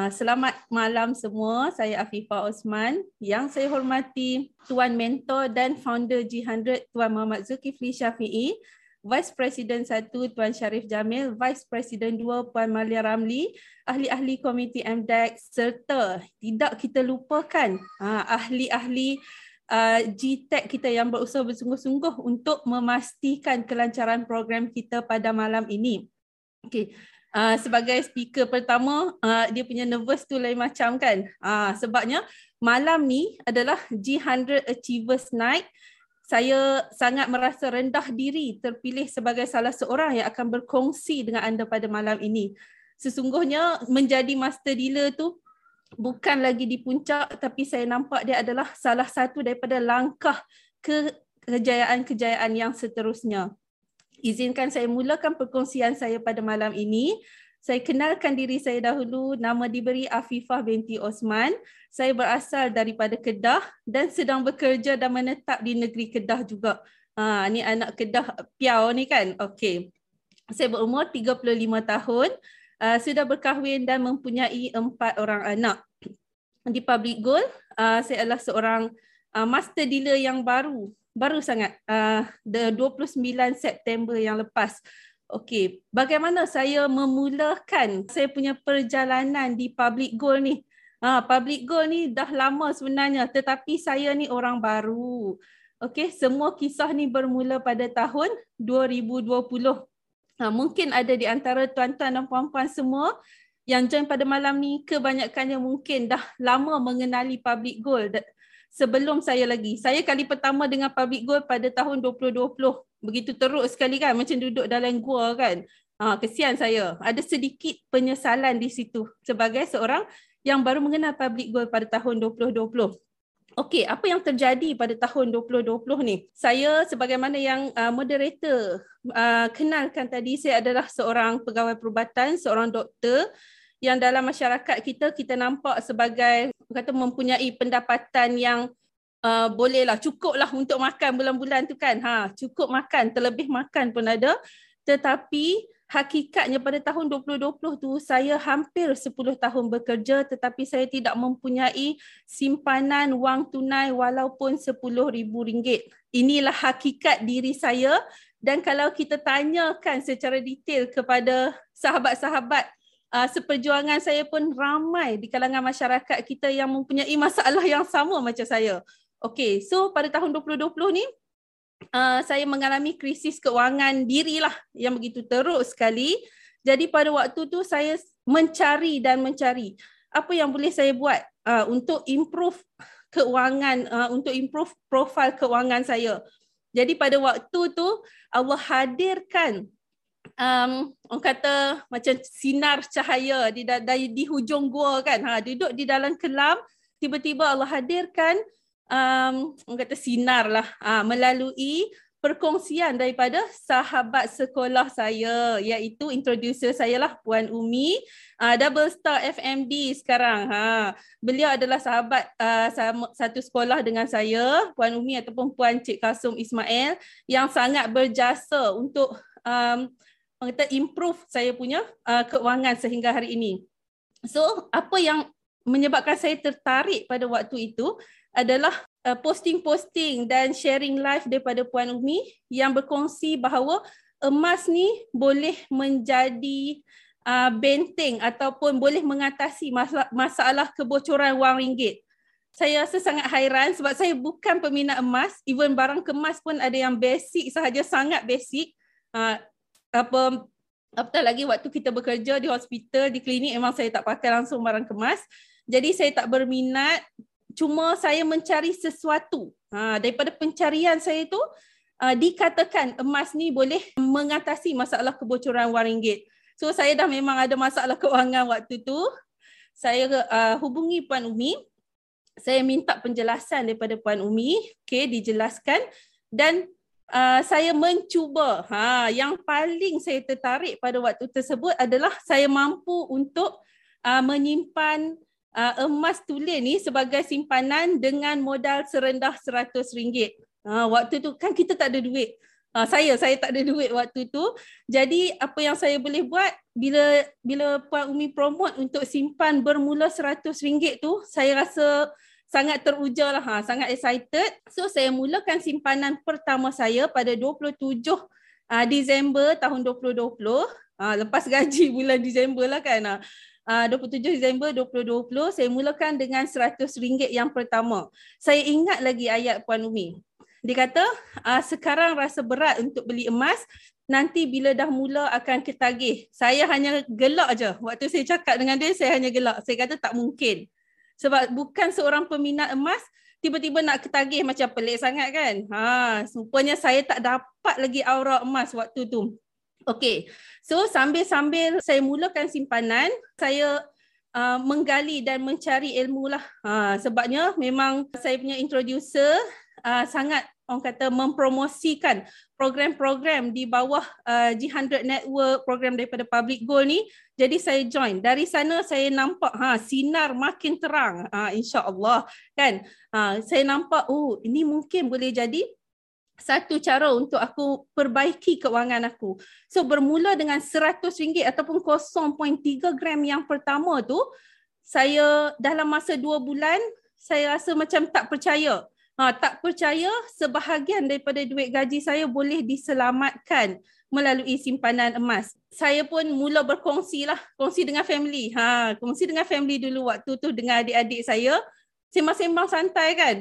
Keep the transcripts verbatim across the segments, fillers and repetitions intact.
Selamat malam semua, saya Afifah Osman. Yang saya hormati Tuan Mentor dan Founder G one hundred Tuan Muhammad Zulkifli Syafiee, Vice President satu Tuan Sharif Jamil, Vice President dua Puan Malia Ramli, ahli-ahli komiti M D E C, serta tidak kita lupakan ahli-ahli Uh, G Tech kita yang berusaha bersungguh-sungguh untuk memastikan kelancaran program kita pada malam ini. Okey. Uh, sebagai speaker pertama, uh, dia punya nervous tu lain macam kan. Uh, sebabnya malam ni adalah G one hundred Achievers Night. Saya sangat merasa rendah diri terpilih sebagai salah seorang yang akan berkongsi dengan anda pada malam ini. Sesungguhnya menjadi master dealer tu bukan lagi di puncak, tapi saya nampak dia adalah salah satu daripada langkah ke kejayaan-kejayaan yang seterusnya. Izinkan saya mulakan perkongsian saya pada malam ini. Saya kenalkan diri saya dahulu, nama diberi Afifah binti Osman. Saya berasal daripada Kedah dan sedang bekerja dan menetap di negeri Kedah juga. Ha, ni anak Kedah Piau ni kan? Okey. Saya berumur tiga puluh lima tahun. Uh, sudah berkahwin dan mempunyai empat orang anak. Di Public Gold, uh, saya adalah seorang uh, master dealer yang baru, baru sangat, uh, dua puluh sembilan September yang lepas. Okey, bagaimana saya memulakan saya punya perjalanan di Public Gold ni? Uh, Public Gold ni dah lama sebenarnya, tetapi saya ni orang baru. Okey, semua kisah ni bermula pada tahun dua ribu dua puluh. Ha, mungkin ada di antara tuan-tuan dan puan-puan semua yang join pada malam ni, kebanyakannya mungkin dah lama mengenali Public Gold sebelum saya lagi. Saya kali pertama dengan Public Gold pada tahun dua ribu dua puluh. Begitu teruk sekali kan, macam duduk dalam gua kan. Ha, kesian saya. Ada sedikit penyesalan di situ sebagai seorang yang baru mengenal Public Gold pada tahun dua ribu dua puluh. Okey, apa yang terjadi pada tahun dua ribu dua puluh ni? Saya sebagaimana yang uh, moderator uh, kenalkan tadi, saya adalah seorang pegawai perubatan, seorang doktor yang dalam masyarakat kita, kita nampak sebagai kata mempunyai pendapatan yang uh, bolehlah, cukuplah untuk makan bulan-bulan tu kan. Ha, cukup makan, terlebih makan pun ada. Tetapi hakikatnya pada tahun dua ribu dua puluh tu saya hampir sepuluh tahun bekerja, tetapi saya tidak mempunyai simpanan wang tunai walaupun sepuluh ribu ringgit. Inilah hakikat diri saya, dan kalau kita tanyakan secara detail kepada sahabat-sahabat uh, seperjuangan saya pun ramai di kalangan masyarakat kita yang mempunyai masalah yang sama macam saya. Okey, so pada tahun dua ribu dua puluh ni Uh, saya mengalami krisis keuangan dirilah yang begitu teruk sekali. Jadi pada waktu tu saya mencari dan mencari apa yang boleh saya buat uh, untuk improve keuangan, uh, untuk improve profil keuangan saya. Jadi pada waktu tu Allah hadirkan um, orang kata macam sinar cahaya di, di, di hujung gua kan. Ha, duduk di dalam kelam, tiba-tiba Allah hadirkan Um, orang kata sinar lah uh, melalui perkongsian daripada sahabat sekolah saya, iaitu introducer saya lah, Puan Umi, uh, Double Star F M D sekarang. Ha. Beliau adalah sahabat uh, satu sekolah dengan saya, Puan Umi ataupun Puan Cik Kasum Ismail, yang sangat berjasa untuk um, orang kata improve saya punya uh, keuangan sehingga hari ini. So, apa yang menyebabkan saya tertarik pada waktu itu adalah uh, posting-posting dan sharing live daripada Puan Umi yang berkongsi bahawa emas ni boleh menjadi uh, benteng ataupun boleh mengatasi masalah, masalah kebocoran wang ringgit. Saya rasa sangat hairan sebab saya bukan peminat emas, even barang kemas pun ada yang basic sahaja, sangat basic. Uh, apa apatah lagi waktu kita bekerja di hospital, di klinik, memang saya tak pakai langsung barang kemas. Jadi saya tak berminat. Cuma saya mencari sesuatu. Ha, daripada pencarian saya itu, uh, dikatakan emas ni boleh mengatasi masalah kebocoran wang ringgit. So saya dah memang ada masalah keuangan waktu tu. Saya uh, hubungi Puan Umi. Saya minta penjelasan daripada Puan Umi. Okay, dijelaskan. Dan uh, saya mencuba. Ha, yang paling saya tertarik pada waktu tersebut adalah saya mampu untuk uh, menyimpan Uh, emas tulen ni sebagai simpanan dengan modal serendah seratus ringgit. Uh, waktu tu kan kita tak ada duit. Uh, saya saya tak ada duit waktu tu. Jadi apa yang saya boleh buat bila bila Puan Umi promote untuk simpan bermula seratus ringgit tu, saya rasa sangat teruja lah, ha, sangat excited. So saya mulakan simpanan pertama saya pada dua puluh tujuh uh, Disember tahun dua ribu dua puluh. Uh, lepas gaji bulan Disember lah kan. Uh, Uh, dua puluh tujuh Disember dua ribu dua puluh, saya mulakan dengan seratus ringgit yang pertama. Saya ingat lagi ayat Puan Umi. Dia kata, uh, sekarang rasa berat untuk beli emas, nanti bila dah mula akan ketagih. Saya hanya gelak je. Waktu saya cakap dengan dia, saya hanya gelak. Saya kata tak mungkin. Sebab bukan seorang peminat emas, tiba-tiba nak ketagih macam pelik sangat kan. Ha, rupanya saya tak dapat lagi aura emas waktu tu. Okey, so sambil-sambil saya mulakan simpanan, saya uh, menggali dan mencari ilmu lah. Uh, sebabnya memang saya punya introducer uh, sangat orang kata mempromosikan program-program di bawah uh, G one hundred Network, program daripada Public Gold ni. Jadi saya join. Dari sana saya nampak ha, sinar makin terang, uh, insya-Allah kan. Uh, saya nampak oh ini mungkin boleh jadi satu cara untuk aku perbaiki kewangan aku. So bermula dengan seratus ringgit ataupun kosong perpuluhan tiga gram yang pertama tu, saya dalam masa dua bulan, saya rasa macam tak percaya. Ha, tak percaya sebahagian daripada duit gaji saya boleh diselamatkan melalui simpanan emas. Saya pun mula berkongsi lah, kongsi dengan family. Ha, kongsi dengan family dulu waktu tu dengan adik-adik saya. Sembang-sembang santai kan.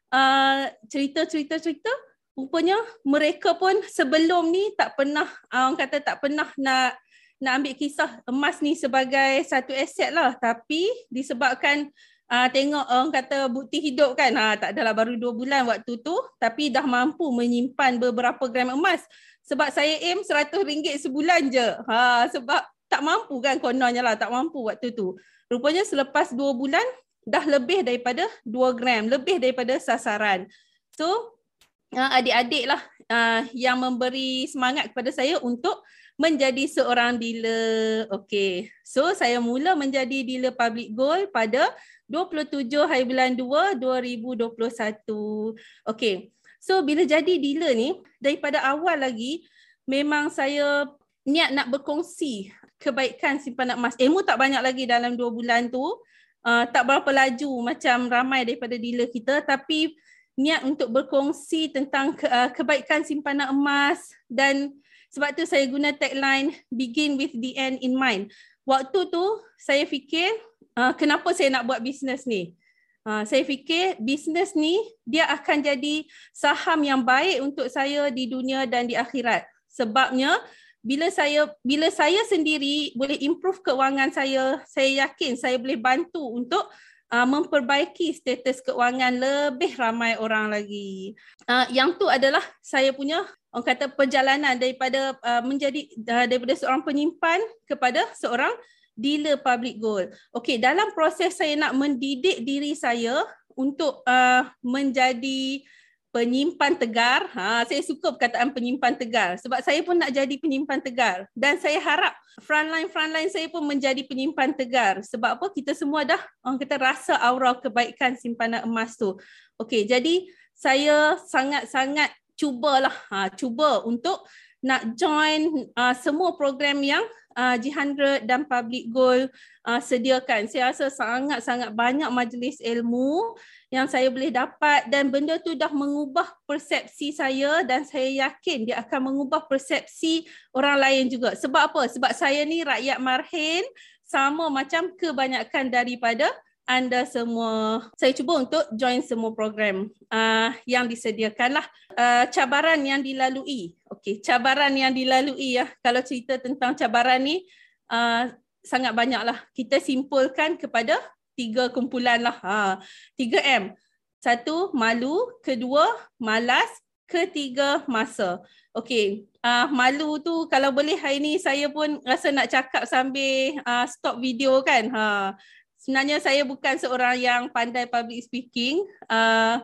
Uh, cerita-cerita-cerita. Rupanya mereka pun sebelum ni tak pernah, orang kata tak pernah nak nak ambil kisah emas ni sebagai satu aset lah. Tapi disebabkan uh, tengok orang kata bukti hidup kan, ha, tak adalah baru dua bulan waktu tu, tapi dah mampu menyimpan beberapa gram emas. Sebab saya aim seratus ringgit sebulan je. Ha, sebab tak mampu kan kononnya lah, tak mampu waktu tu. Rupanya selepas dua bulan dah lebih daripada dua gram, lebih daripada sasaran. So Uh, adik-adik lah uh, yang memberi semangat kepada saya untuk menjadi seorang dealer. Okey, so saya mula menjadi dealer Public Gold pada dua puluh tujuh hari bulan dua, dua ribu dua puluh satu. Okey, so bila jadi dealer ni, daripada awal lagi memang saya niat nak berkongsi kebaikan simpanan emas. Ilmu tak banyak lagi dalam dua bulan tu, uh, tak berapa laju macam ramai daripada dealer kita, tapi niat untuk berkongsi tentang ke, uh, kebaikan simpanan emas. Dan sebab tu saya guna tagline begin with the end in mind. Waktu tu saya fikir uh, kenapa saya nak buat bisnes ni. Uh, saya fikir bisnes ni dia akan jadi saham yang baik untuk saya di dunia dan di akhirat. Sebabnya bila saya bila saya sendiri boleh improve keuangan saya, saya yakin saya boleh bantu untuk Uh, memperbaiki status keuangan lebih ramai orang lagi. Uh, yang tu adalah saya punya orang kata perjalanan daripada uh, menjadi uh, daripada seorang penyimpan kepada seorang dealer Public Gold. Okey, dalam proses saya nak mendidik diri saya untuk uh, menjadi penyimpan tegar. Ha, saya suka perkataan penyimpan tegar sebab saya pun nak jadi penyimpan tegar dan saya harap frontline-frontline saya pun menjadi penyimpan tegar. Sebab apa? Kita semua dah orang kata rasa aura kebaikan simpanan emas tu. Okey, jadi saya sangat-sangat cubalah, ha, cuba untuk nak join uh, semua program yang uh, G one hundred dan Public Gold uh, sediakan. Saya rasa sangat-sangat banyak majlis ilmu yang saya boleh dapat dan benda tu dah mengubah persepsi saya dan saya yakin dia akan mengubah persepsi orang lain juga. Sebab apa? Sebab saya ni rakyat marhin sama macam kebanyakan daripada anda semua. Saya cuba untuk join semua program uh, yang disediakan lah. Uh, cabaran yang dilalui. Okey, cabaran yang dilalui ya. Kalau cerita tentang cabaran ni uh, sangat banyak lah. Kita simpulkan kepada tiga kumpulan lah. Ha, tiga M. Satu, malu. Kedua, malas. Ketiga, masa. Okey, uh, malu tu kalau boleh hari ni saya pun rasa nak cakap sambil uh, stop video kan. Ha, sebenarnya saya bukan seorang yang pandai public speaking uh,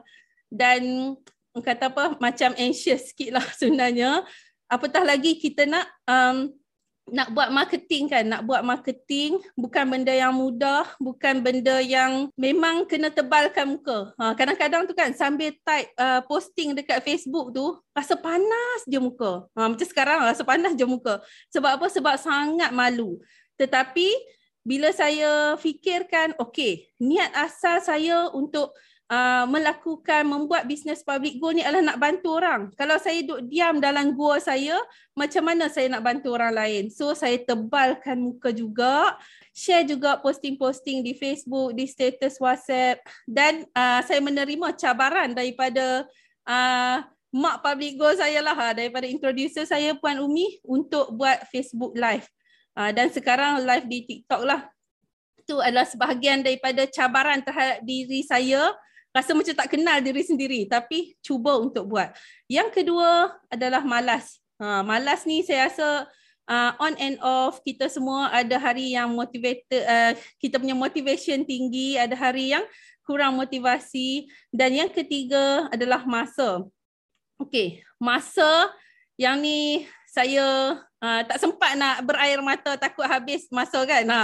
dan kata apa macam anxious sikit lah sebenarnya. Apatah lagi kita nak um, nak buat marketing kan, nak buat marketing bukan benda yang mudah, bukan benda yang memang kena tebalkan muka. Ha, kadang-kadang tu kan sambil type uh, posting dekat Facebook tu, rasa panas je muka. Ha, macam sekarang rasa panas je muka. Sebab apa? Sebab sangat malu. Tetapi bila saya fikirkan, okey, niat asal saya untuk Uh, melakukan, membuat bisnes public go ni adalah nak bantu orang. Kalau saya duduk diam dalam gua saya, macam mana saya nak bantu orang lain? So, saya tebalkan muka juga, share juga posting-posting di Facebook, di status WhatsApp, dan uh, saya menerima cabaran daripada uh, mak public go saya lah, daripada introducer saya Puan Umi untuk buat Facebook live. Uh, dan sekarang live di TikTok lah. Itu adalah sebahagian daripada cabaran terhadap diri saya. Rasa macam tak kenal diri sendiri, tapi cuba untuk buat. Yang kedua adalah malas. Ha, malas ni saya rasa uh, on and off, kita semua ada hari yang motivated, uh, kita punya motivation tinggi, ada hari yang kurang motivasi. Dan yang ketiga adalah masa. Okey, masa yang ni saya uh, tak sempat nak berair mata, takut habis masa kan. Ha.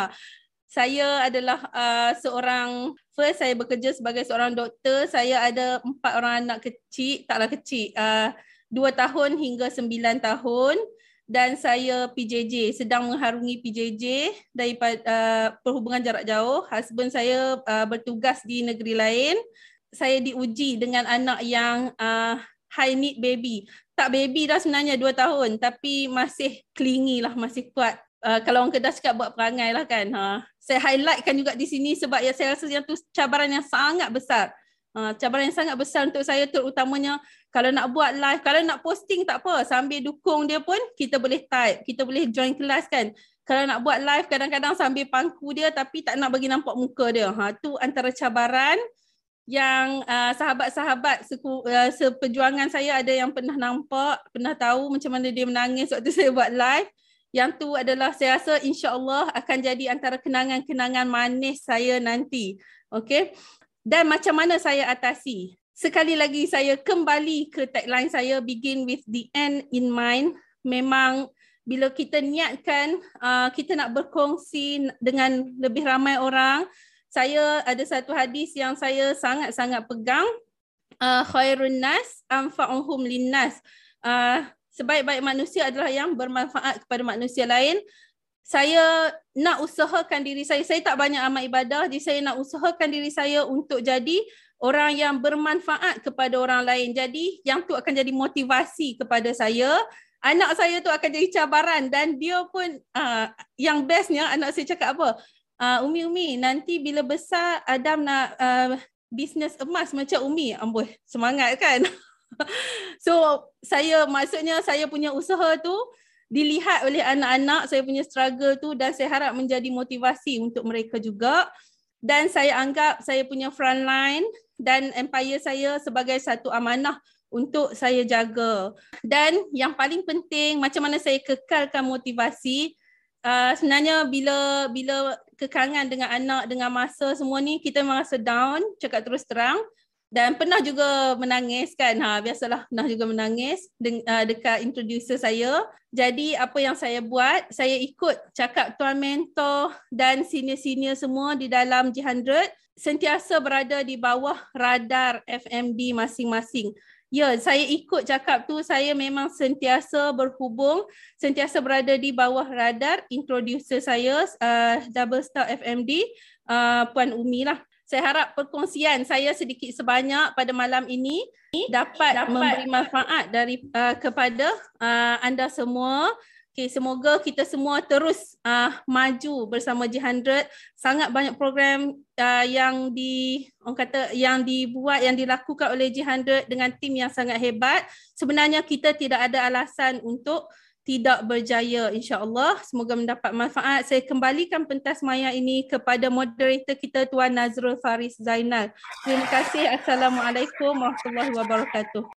Saya adalah uh, seorang, first saya bekerja sebagai seorang doktor, saya ada empat orang anak kecil, taklah kecil, uh, dua tahun hingga sembilan tahun, dan saya P J J, sedang mengharungi P J J daripada uh, perhubungan jarak jauh. Husband saya uh, bertugas di negeri lain. Saya diuji dengan anak yang uh, high need baby. Tak baby dah sebenarnya dua tahun, tapi masih clingy lah, masih kuat. Uh, kalau orang Kedah cakap buat perangai lah kan. Ha. Saya highlightkan juga di sini sebab ya saya rasa yang tu cabaran yang sangat besar. Uh, cabaran yang sangat besar untuk saya, terutamanya kalau nak buat live, kalau nak posting tak apa, sambil dukung dia pun kita boleh type, kita boleh join kelas kan. Kalau nak buat live kadang-kadang sambil pangku dia tapi tak nak bagi nampak muka dia. Ha, tu antara cabaran yang uh, sahabat-sahabat seku, uh, seperjuangan saya ada yang pernah nampak, pernah tahu macam mana dia menangis waktu saya buat live. Yang tu adalah saya rasa insya-Allah akan jadi antara kenangan-kenangan manis saya nanti. Okey. Dan macam mana saya atasi? Sekali lagi saya kembali ke tagline saya, begin with the end in mind. Memang bila kita niatkan uh, kita nak berkongsi dengan lebih ramai orang, saya ada satu hadis yang saya sangat-sangat pegang, uh, khairun nas anfa'uhum linnas. Uh, Sebaik-baik manusia adalah yang bermanfaat kepada manusia lain. Saya nak usahakan diri saya. Saya tak banyak amal ibadah, jadi saya nak usahakan diri saya untuk jadi orang yang bermanfaat kepada orang lain. Jadi yang tu akan jadi motivasi kepada saya. Anak saya tu akan jadi cabaran dan dia pun uh, yang bestnya anak saya cakap apa? Uh, Umi, Umi, nanti bila besar Adam nak uh, bisnes emas macam Umi. Amboi, semangat kan? So saya, maksudnya saya punya usaha tu dilihat oleh anak-anak, saya punya struggle tu, dan saya harap menjadi motivasi untuk mereka juga. Dan saya anggap saya punya frontline dan empire saya sebagai satu amanah untuk saya jaga. Dan yang paling penting, macam mana saya kekalkan motivasi. Uh, sebenarnya bila bila kekangan dengan anak, dengan masa semua ni, kita memang rasa down, cakap terus terang. Dan pernah juga menangis kan, ha, biasalah pernah juga menangis de- uh, dekat introducer saya. Jadi apa yang saya buat, saya ikut cakap tuan mentor dan senior-senior semua di dalam G one hundred, sentiasa berada di bawah radar F M D masing-masing. Ya, saya ikut cakap tu, saya memang sentiasa berhubung, sentiasa berada di bawah radar introducer saya, uh, Double Star F M D, uh, Puan Umi lah. Saya harap perkongsian saya sedikit sebanyak pada malam ini dapat, dapat memberi manfaat dari uh, kepada uh, anda semua. Okay, semoga kita semua terus uh, maju bersama G one hundred. Sangat banyak program uh, yang di orang kata yang dibuat, yang dilakukan oleh G one hundred dengan tim yang sangat hebat. Sebenarnya kita tidak ada alasan untuk tidak berjaya, insya-Allah. Semoga mendapat manfaat. Saya kembalikan pentas maya ini kepada moderator kita Tuan Nazrul Faris Zainal. Terima kasih. Assalamualaikum warahmatullahi wabarakatuh.